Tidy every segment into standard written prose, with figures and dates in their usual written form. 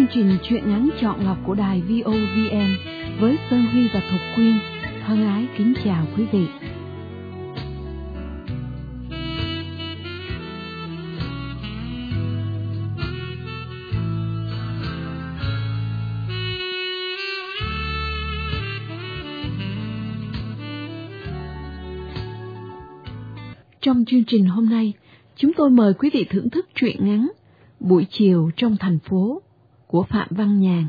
trình truyện ngắn chọn lọc của đài VOVN với Sơn Huy và Thục Quyên thân ái kính chào quý vị. Trong chương trình hôm nay, chúng tôi mời quý vị thưởng thức truyện ngắn Buổi chiều trong thành phố của Phạm Văn Nhàn.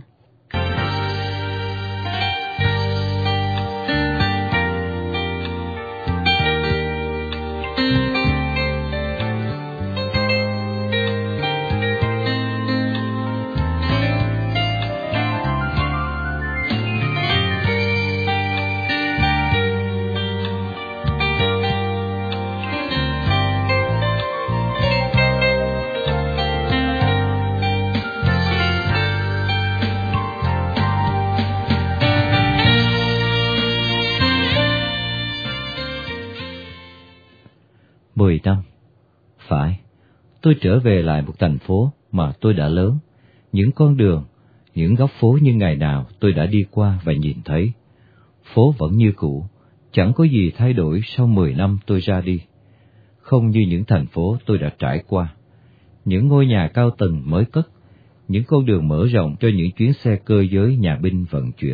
Mười năm. Phải, tôi trở về lại một thành phố mà tôi đã lớn. Những con đường, những góc phố như ngày nào tôi đã đi qua và nhìn thấy. Phố vẫn như cũ, chẳng có gì thay đổi sau 10 năm tôi ra đi. Không như những thành phố tôi đã trải qua. Những ngôi nhà cao tầng mới cất, những con đường mở rộng cho những chuyến xe cơ giới nhà binh vận chuyển.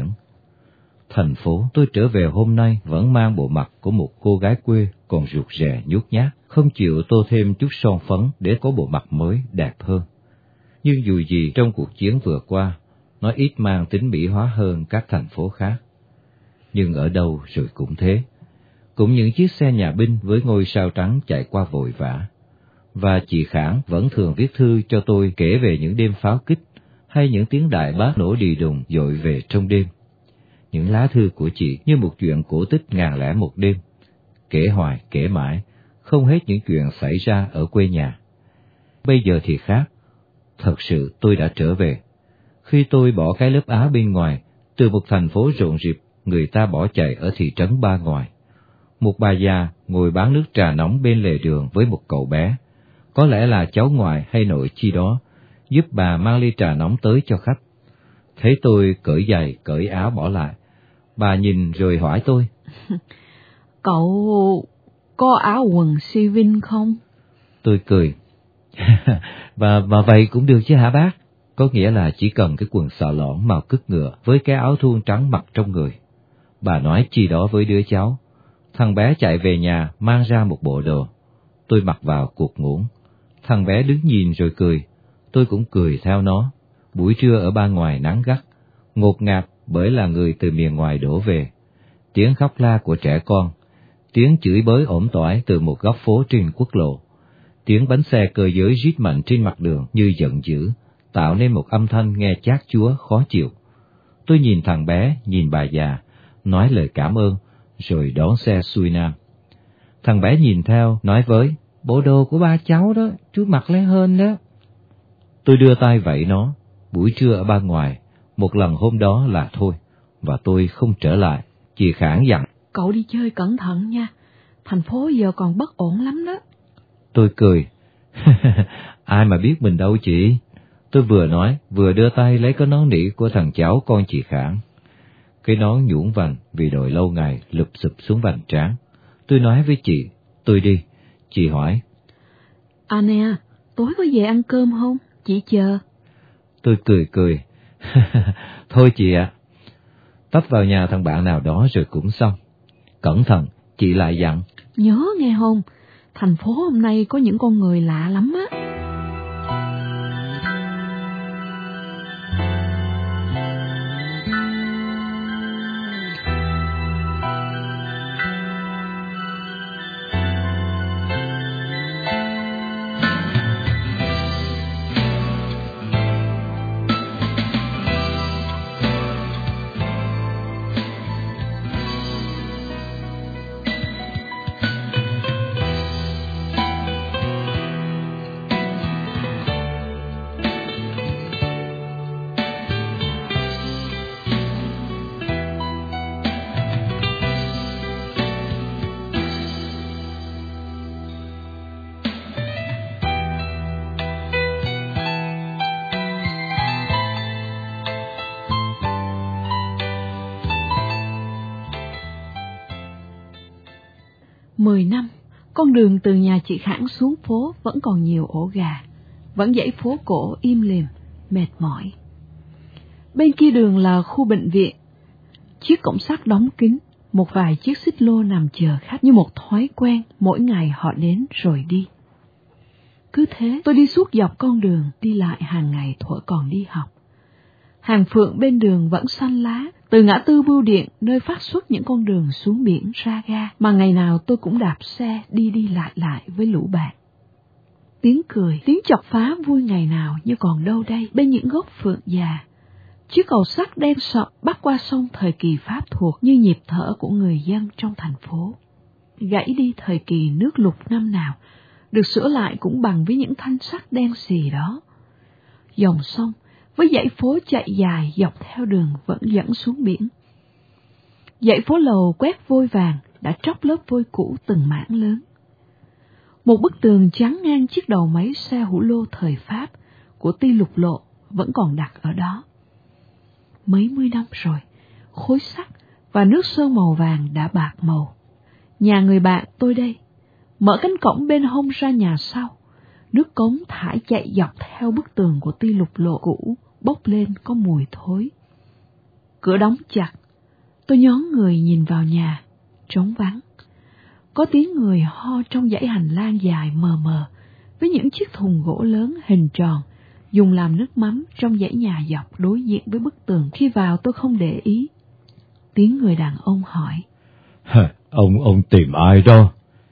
Thành phố tôi trở về hôm nay vẫn mang bộ mặt của một cô gái quê còn rụt rè nhút nhát, không chịu tô thêm chút son phấn để có bộ mặt mới đẹp hơn. Nhưng dù gì trong cuộc chiến vừa qua, nó ít mang tính mỹ hóa hơn các thành phố khác. Nhưng ở đâu rồi cũng thế. Cũng những chiếc xe nhà binh với ngôi sao trắng chạy qua vội vã. Và chị Khảng vẫn thường viết thư cho tôi kể về những đêm pháo kích hay những tiếng đại bác nổ đì đùng dội về trong đêm. Những lá thư của chị như một chuyện cổ tích ngàn lẻ một đêm, kể hoài kể mãi, không hết những chuyện xảy ra ở quê nhà. Bây giờ thì khác, thật sự tôi đã trở về. Khi tôi bỏ cái lớp áo bên ngoài, từ một thành phố rộn rịp, người ta bỏ chạy ở thị trấn Ba Ngoại. Một bà già ngồi bán nước trà nóng bên lề đường với một cậu bé, có lẽ là cháu ngoại hay nội chi đó, giúp bà mang ly trà nóng tới cho khách. Thấy tôi cởi giày, cởi áo bỏ lại, bà nhìn rồi hỏi tôi. Cậu có áo quần Sivin không? Tôi cười. Và vậy cũng được chứ hả bác? Có nghĩa là chỉ cần cái quần xà lõn màu cứt ngựa với cái áo thun trắng mặc trong người. Bà nói chi đó với đứa cháu. Thằng bé chạy về nhà mang ra một bộ đồ. Tôi mặc vào cuộc ngủ. Thằng bé đứng nhìn rồi cười. Tôi cũng cười theo nó. Buổi trưa ở Ba Ngoại nắng gắt, ngột ngạt bởi là người từ miền ngoài đổ về. Tiếng khóc la của trẻ con, tiếng chửi bới ổm tỏi từ một góc phố trên quốc lộ, tiếng bánh xe cơ giới rít mạnh trên mặt đường như giận dữ, tạo nên một âm thanh nghe chát chúa khó chịu. Tôi nhìn thằng bé, nhìn bà già, nói lời cảm ơn, rồi đón xe xuôi nam. Thằng bé nhìn theo, nói với, bộ đồ của ba cháu đó, chú mặc lấy hơn đó. Tôi đưa tay vẫy nó. Buổi trưa ở Ba Ngoại, một lần hôm đó là thôi, và tôi không trở lại. Chị Khảng dặn, cậu đi chơi cẩn thận nha, thành phố giờ còn bất ổn lắm đó. Tôi cười. Ai mà biết mình đâu chị. Tôi vừa nói, vừa đưa tay lấy cái nón nỉ của thằng cháu con chị Khảng. Cái nón nhũn vành vì đội lâu ngày lụp xụp xuống vành trán. Tôi nói với chị, tôi đi. Chị hỏi, à nè, tối có về ăn cơm không? Chị chờ. Tôi cười. Thôi chị ạ. Tấp vào nhà thằng bạn nào đó rồi cũng xong. Cẩn thận, chị lại dặn. Nhớ nghe không, thành phố hôm nay có những con người lạ lắm á. 10 năm, con đường từ nhà chị Khảng xuống phố vẫn còn nhiều ổ gà, vẫn dãy phố cổ im lìm, mệt mỏi. Bên kia đường là khu bệnh viện, chiếc cổng sắt đóng kín, một vài chiếc xích lô nằm chờ khách như một thói quen, mỗi ngày họ đến rồi đi. Cứ thế, tôi đi suốt dọc con đường đi lại hàng ngày thuở còn đi học. Hàng phượng bên đường vẫn xanh lá, từ ngã tư Bưu Điện nơi phát xuất những con đường xuống biển ra ga mà ngày nào tôi cũng đạp xe đi lại với lũ bạn. Tiếng cười, tiếng chọc phá vui ngày nào như còn đâu đây bên những gốc phượng già. Chiếc cầu sắt đen sậm bắc qua sông thời kỳ Pháp thuộc như nhịp thở của người dân trong thành phố. Gãy đi thời kỳ nước lụt năm nào, được sửa lại cũng bằng với những thanh sắt đen xì đó. Dòng sông với dãy phố chạy dài dọc theo đường vẫn dẫn xuống biển. Dãy phố lầu quét vôi vàng đã tróc lớp vôi cũ từng mảng lớn. Một bức tường chắn ngang chiếc đầu máy xe hủ lô thời Pháp của ty lục lộ vẫn còn đặt ở đó. Mấy mươi năm rồi, khối sắt và nước sơn màu vàng đã bạc màu. Nhà người bạn tôi đây, mở cánh cổng bên hông ra nhà sau, nước cống thải chạy dọc theo bức tường của ty lục lộ cũ, bốc lên có mùi thối. Cửa đóng chặt, tôi nhón người nhìn vào nhà, trống vắng. Có tiếng người ho trong dãy hành lang dài mờ mờ, với những chiếc thùng gỗ lớn hình tròn, dùng làm nước mắm trong dãy nhà dọc đối diện với bức tường. Khi vào tôi không để ý. Tiếng người đàn ông hỏi. Ông tìm ai đó?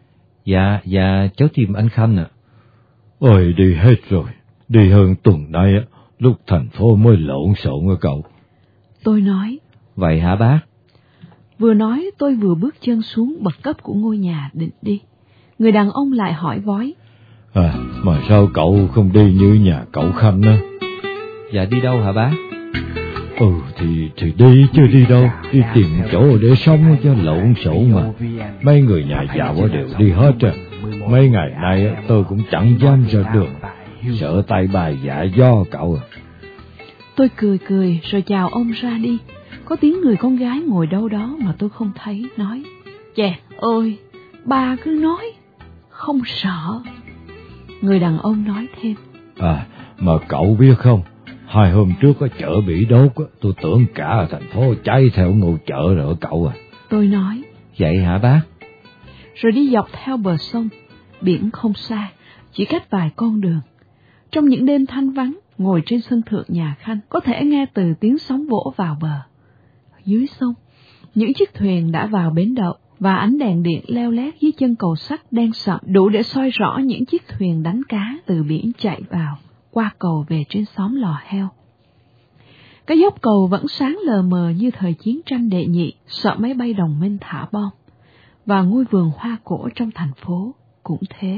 Dạ, cháu tìm anh Khanh ạ. Ôi, đi hết rồi. Đi hơn tuần nay, lúc thành phố mới lộn xộn à cậu. Tôi nói. Vậy hả bác? Vừa nói tôi vừa bước chân xuống bậc cấp của ngôi nhà định đi. Người đàn ông lại hỏi vói. Mà sao cậu không đi như nhà cậu Khanh á? Dạ đi đâu hả bác? Thì đi chứ đi đâu, đi tìm chỗ để sống cho lộn xộn mà. Mấy người nhà giàu đều đi hết à. Mấy ngày nay tôi cũng chẳng dám ra đường, sợ tay bài dạ do cậu à. Tôi cười rồi chào ông ra đi. Có tiếng người con gái ngồi đâu đó mà tôi không thấy, nói. Chè ơi, bà cứ nói, không sợ. Người đàn ông nói thêm. Mà cậu biết không, 2 hôm trước ở chợ bị đốt, tôi tưởng cả thành phố cháy theo ngôi chợ rồi cậu à. Tôi nói. Vậy hả bác? Rồi đi dọc theo bờ sông, biển không xa, chỉ cách vài con đường. Trong những đêm thanh vắng, ngồi trên sân thượng nhà Khanh, có thể nghe từ tiếng sóng vỗ vào bờ. Dưới sông, những chiếc thuyền đã vào bến đậu, và ánh đèn điện leo lét dưới chân cầu sắt đen sậm đủ để soi rõ những chiếc thuyền đánh cá từ biển chạy vào, qua cầu về trên xóm Lò Heo. Cái dốc cầu vẫn sáng lờ mờ như thời chiến tranh đệ nhị, sợ máy bay đồng minh thả bom. Và ngôi vườn hoa cổ trong thành phố cũng thế.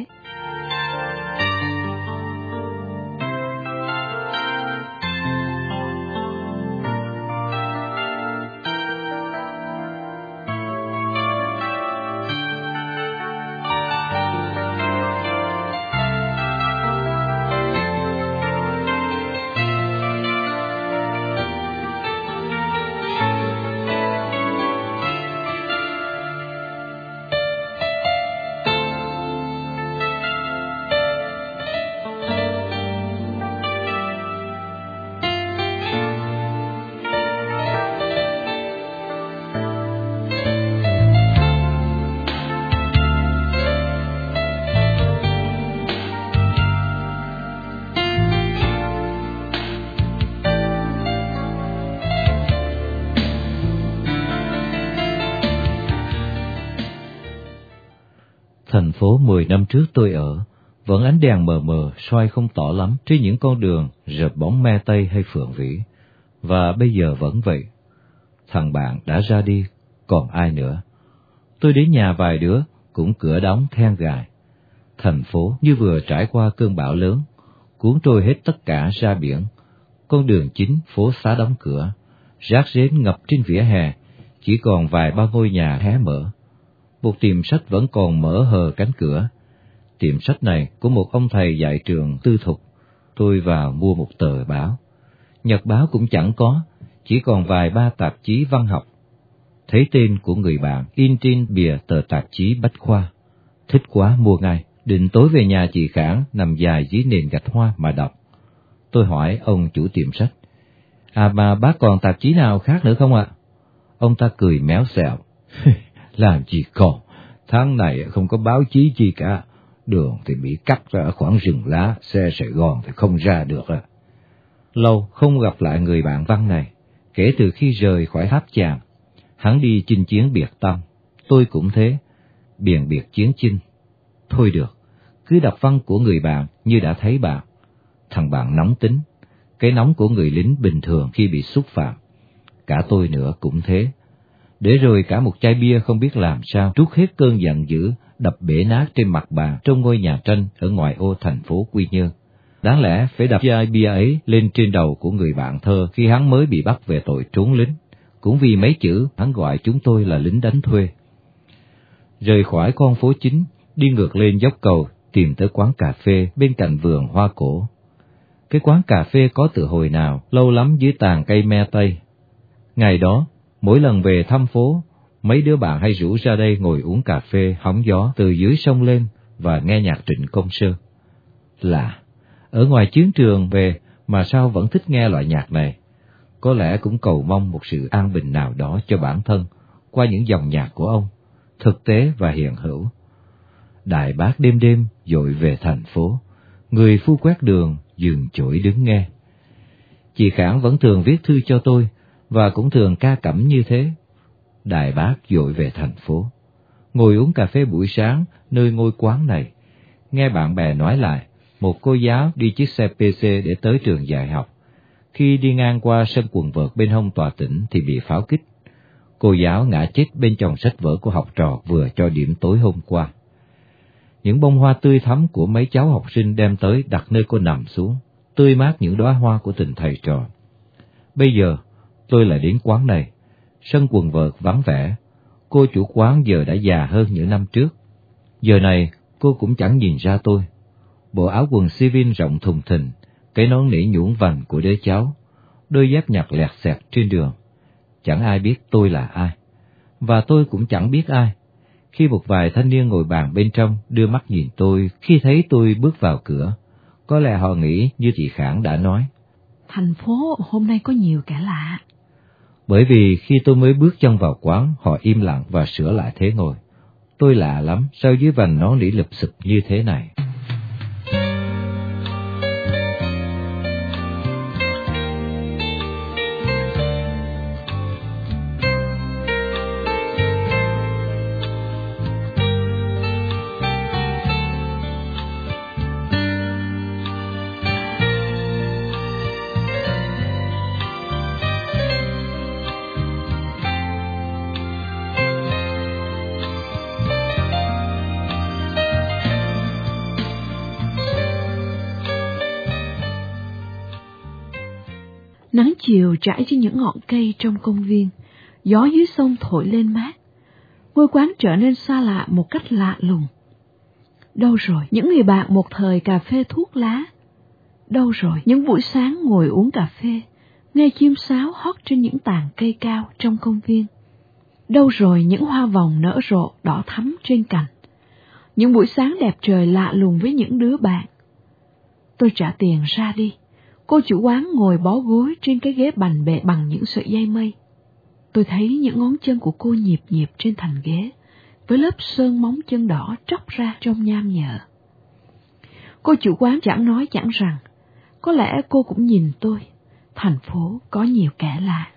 Thành phố 10 năm trước tôi ở, vẫn ánh đèn mờ mờ soi không tỏ lắm trên những con đường rợp bóng Me Tây hay Phượng Vĩ, và bây giờ vẫn vậy. Thằng bạn đã ra đi, còn ai nữa? Tôi đến nhà vài đứa, cũng cửa đóng then gài. Thành phố như vừa trải qua cơn bão lớn, cuốn trôi hết tất cả ra biển. Con đường chính phố xá đóng cửa, rác rến ngập trên vỉa hè, chỉ còn vài ba ngôi nhà hé mở. Một tiệm sách vẫn còn mở hờ cánh cửa. Tiệm sách này của một ông thầy dạy trường tư thục. Tôi vào mua một tờ báo. Nhật báo cũng chẳng có, chỉ còn vài ba tạp chí văn học. Thấy tên của người bạn in trên bìa tờ tạp chí Bách Khoa. Thích quá mua ngay, định tối về nhà chị Khảng nằm dài dưới nền gạch hoa mà đọc. Tôi hỏi ông chủ tiệm sách, mà bác còn tạp chí nào khác nữa không ạ? Ông ta cười méo xẹo, làm gì còn, tháng này không có báo chí chi cả, đường thì bị cắt ra ở khoảng rừng lá, xe Sài Gòn thì không ra được. Lâu không gặp lại người bạn văn này, kể từ khi rời khỏi Tháp Chàm. Hắn đi chinh chiến biệt tâm, tôi cũng thế, biền biệt chiến chinh. Thôi được, cứ đọc văn của người bạn như đã thấy bạn. Thằng bạn nóng tính, cái nóng của người lính bình thường khi bị xúc phạm. Cả tôi nữa cũng thế. Để rồi cả một chai bia không biết làm sao trút hết cơn giận dữ, đập bể nát trên mặt bàn trong ngôi nhà tranh ở ngoại ô thành phố Quy Nhơn. Đáng lẽ phải đập chai bia ấy lên trên đầu của người bạn thơ khi hắn mới bị bắt về tội trốn lính, cũng vì mấy chữ hắn gọi chúng tôi là lính đánh thuê. Rời khỏi con phố chính, đi ngược lên dốc cầu, tìm tới quán cà phê bên cạnh vườn hoa cổ. Cái quán cà phê có từ hồi nào, lâu lắm dưới tàn cây me tây. Ngày đó, mỗi lần về thăm phố, mấy đứa bạn hay rủ ra đây ngồi uống cà phê hóng gió từ dưới sông lên và nghe nhạc Trịnh Công Sơn. Lạ, ở ngoài chiến trường về mà sao vẫn thích nghe loại nhạc này? Có lẽ cũng cầu mong một sự an bình nào đó cho bản thân qua những dòng nhạc của ông, thực tế và hiện hữu. Đại bác đêm đêm dội về thành phố, người phu quét đường dừng chổi đứng nghe. Chị Khảng vẫn thường viết thư cho tôi và cũng thường ca cẩm như thế. Đại bác dội về thành phố, ngồi uống cà phê buổi sáng nơi ngôi quán này, nghe bạn bè nói lại một cô giáo đi chiếc xe PC để tới trường dạy học. Khi đi ngang qua sân quần vợt bên hông tòa tỉnh thì bị pháo kích. Cô giáo ngã chết bên chồng sách vở của học trò vừa cho điểm tối hôm qua. Những bông hoa tươi thắm của mấy cháu học sinh đem tới đặt nơi cô nằm xuống, tươi mát những đóa hoa của tình thầy trò. Bây giờ, tôi lại đến quán này. Sân quần vợt vắng vẻ, cô chủ quán giờ đã già hơn những năm trước. Giờ này, cô cũng chẳng nhìn ra tôi. Bộ áo quần civil rộng thùng thình, cái nón nỉ nhũn vành của đứa cháu, đôi dép nhặt lẹt xẹt trên đường. Chẳng ai biết tôi là ai, và tôi cũng chẳng biết ai. Khi một vài thanh niên ngồi bàn bên trong đưa mắt nhìn tôi khi thấy tôi bước vào cửa, có lẽ họ nghĩ như chị Khảng đã nói, thành phố hôm nay có nhiều kẻ lạ. Bởi vì khi tôi mới bước chân vào quán, họ im lặng và sửa lại thế ngồi. Tôi lạ lắm, sao dưới vành nón nỉ lụp xụp như thế này? Nắng chiều trải trên những ngọn cây trong công viên, gió dưới sông thổi lên mát. Ngôi quán trở nên xa lạ một cách lạ lùng. Đâu rồi những người bạn một thời cà phê thuốc lá? Đâu rồi những buổi sáng ngồi uống cà phê, nghe chim sáo hót trên những tàn cây cao trong công viên? Đâu rồi những hoa vòng nở rộ đỏ thắm trên cành? Những buổi sáng đẹp trời lạ lùng với những đứa bạn? Tôi trả tiền ra đi. Cô chủ quán ngồi bó gối trên cái ghế bành bệ bằng những sợi dây mây. Tôi thấy những ngón chân của cô nhịp nhịp trên thành ghế, với lớp sơn móng chân đỏ tróc ra trong nham nhở. Cô chủ quán chẳng nói chẳng rằng, có lẽ cô cũng nhìn tôi. Thành phố có nhiều kẻ lạ.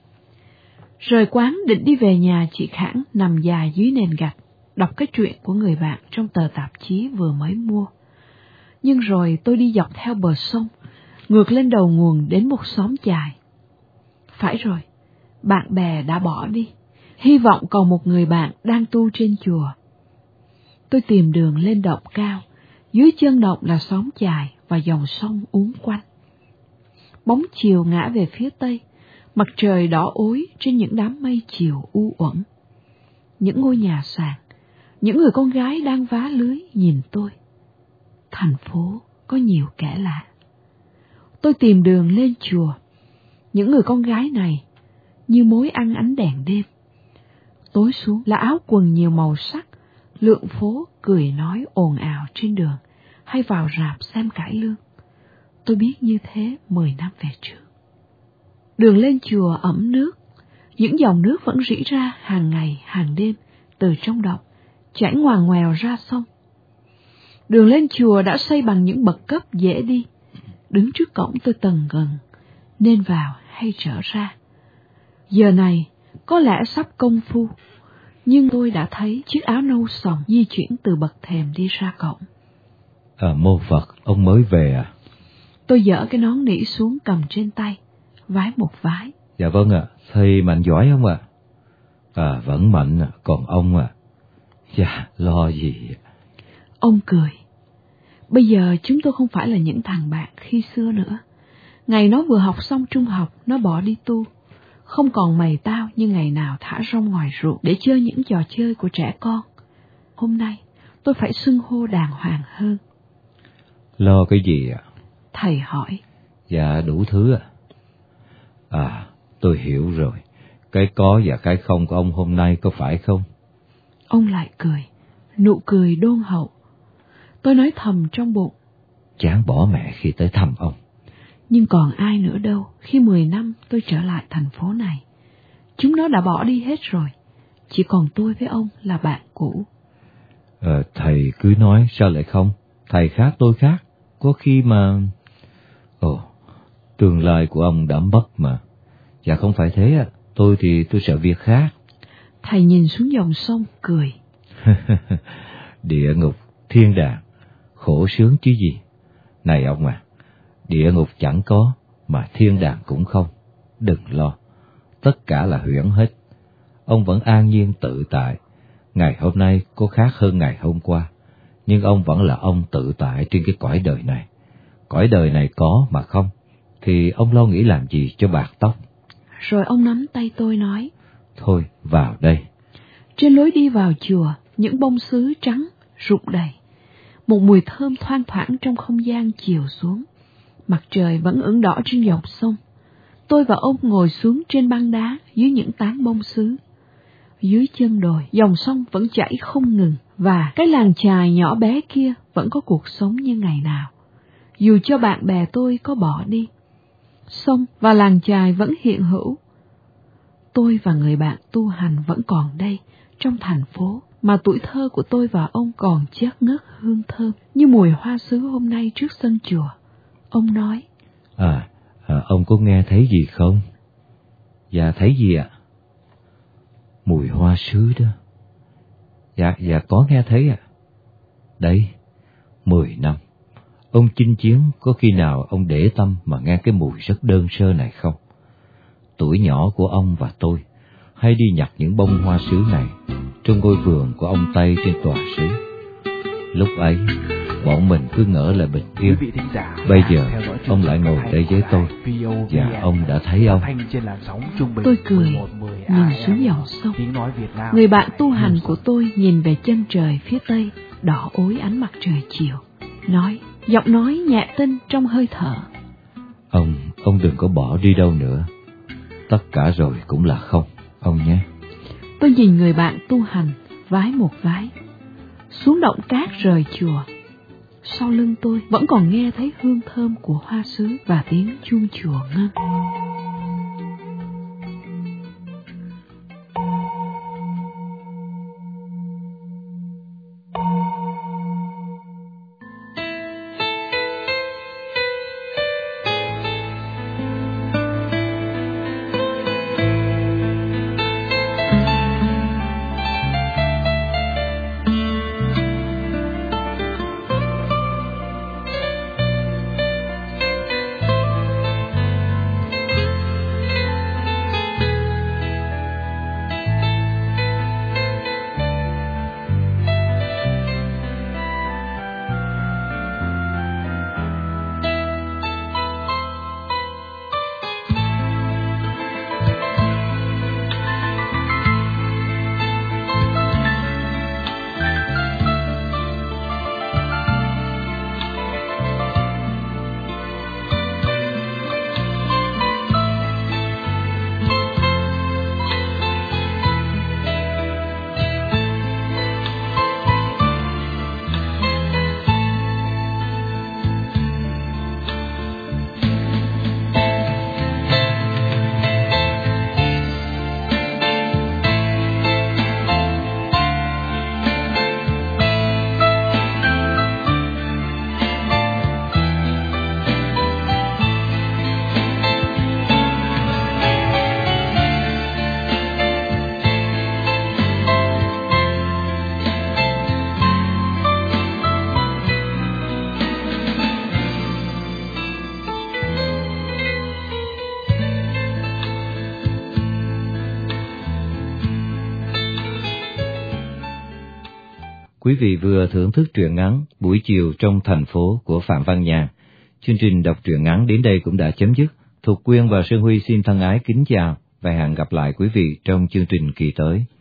Rời quán định đi về nhà chị Khảng nằm dài dưới nền gạch, đọc cái truyện của người bạn trong tờ tạp chí vừa mới mua. Nhưng rồi tôi đi dọc theo bờ sông, ngược lên đầu nguồn đến một xóm chài. Phải rồi, bạn bè đã bỏ đi, hy vọng còn một người bạn đang tu trên chùa. Tôi tìm đường lên động cao, dưới chân động là xóm chài và dòng sông uốn quanh. Bóng chiều ngã về phía tây, mặt trời đỏ ối trên những đám mây chiều u uẩn. Những ngôi nhà sàn, những người con gái đang vá lưới nhìn tôi. Thành phố có nhiều kẻ lạ. Tôi tìm đường lên chùa. Những người con gái này như mối ăn ánh đèn đêm. Tối xuống là áo quần nhiều màu sắc, Lượng phố cười nói ồn ào trên đường hay vào rạp xem cải lương. Tôi biết như thế 10 năm về trước. Đường lên chùa ẩm nước, những dòng nước vẫn rỉ ra hàng ngày hàng đêm từ trong động, chảy ngoằn ngoèo ra sông. Đường lên chùa đã xây bằng những bậc cấp dễ đi. Đứng trước cổng tôi tần ngần, nên vào hay trở ra. Giờ này có lẽ sắp công phu, nhưng tôi đã thấy chiếc áo nâu sòng di chuyển từ bậc thềm đi ra cổng. Mô Phật, ông mới về à? Tôi dỡ cái nón nỉ xuống cầm trên tay, vái một vái. Dạ vâng ạ, thầy mạnh giỏi không ạ? Vẫn mạnh ạ, còn ông ạ? Dạ, lo gì? Ông cười. Bây giờ chúng tôi không phải là những thằng bạn khi xưa nữa. Ngày nó vừa học xong trung học, nó bỏ đi tu. Không còn mày tao như ngày nào thả rong ngoài ruộng để chơi những trò chơi của trẻ con. Hôm nay, tôi phải xưng hô đàng hoàng hơn. Lo cái gì ạ? Thầy hỏi. Dạ, đủ thứ ạ. Tôi hiểu rồi. Cái có và cái không của ông hôm nay có phải không? Ông lại cười, nụ cười đôn hậu. Tôi nói thầm trong bụng. Chán bỏ mẹ khi tới thăm ông. Nhưng còn ai nữa đâu khi 10 năm tôi trở lại thành phố này. Chúng nó đã bỏ đi hết rồi. Chỉ còn tôi với ông là bạn cũ. Thầy cứ nói sao lại không? Thầy khác tôi khác. Có khi mà... tương lai của ông đã mất mà. Dạ không phải thế ạ. Tôi thì tôi sợ việc khác. Thầy nhìn xuống dòng sông cười. Địa ngục, thiên đàng, khổ sướng chứ gì. Này ông à, địa ngục chẳng có, mà thiên đàng cũng không. Đừng lo, tất cả là huyễn hết. Ông vẫn an nhiên tự tại. Ngày hôm nay có khác hơn ngày hôm qua, nhưng ông vẫn là ông tự tại trên cái cõi đời này. Cõi đời này có mà không, thì ông lo nghĩ làm gì cho bạc tóc. Rồi ông nắm tay tôi nói. Thôi, vào đây. Trên lối đi vào chùa, những bông sứ trắng rụng đầy. Một mùi thơm thoang thoảng trong không gian chiều xuống. Mặt trời vẫn ửng đỏ trên dòng sông. Tôi và ông ngồi xuống trên băng đá dưới những tán bông sứ. Dưới chân đồi, dòng sông vẫn chảy không ngừng, và cái làng chài nhỏ bé kia vẫn có cuộc sống như ngày nào. Dù cho bạn bè tôi có bỏ đi, sông và làng chài vẫn hiện hữu. Tôi và người bạn tu hành vẫn còn đây, trong thành phố, mà tuổi thơ của tôi và ông còn chát ngất hương thơm, như mùi hoa sứ hôm nay trước sân chùa. Ông nói. Ông có nghe thấy gì không? Dạ, thấy gì ạ? Mùi hoa sứ đó. Dạ có nghe thấy ạ. Đấy, 10 năm. Ông chinh chiến, có khi nào ông để tâm mà nghe cái mùi rất đơn sơ này không? Tuổi nhỏ của ông và tôi hay đi nhặt những bông hoa sứ này trong ngôi vườn của ông Tây trên tòa xứ. Lúc ấy, bọn mình cứ ngỡ là bình yên. Bây giờ, ông lại ngồi đây với tôi, và ông đã thấy ông. Tôi cười, nhìn xuống dòng sông. Người bạn tu hành của tôi nhìn về chân trời phía tây, đỏ ối ánh mặt trời chiều. Nói, giọng nói nhẹ tinh trong hơi thở. Ông đừng có bỏ đi đâu nữa. Tất cả rồi cũng là không, ông nhé. Tôi nhìn người bạn tu hành, vái một vái. Xuống động cát rời chùa. Sau lưng tôi vẫn còn nghe thấy hương thơm của hoa sứ và tiếng chuông chùa ngân. Quý vị vừa thưởng thức truyện ngắn Buổi chiều trong thành phố của Phạm Văn Nhàn. Chương trình đọc truyện ngắn đến đây cũng đã chấm dứt. Thục Quyên và Sơn Huy xin thân ái kính chào và hẹn gặp lại quý vị trong chương trình kỳ tới.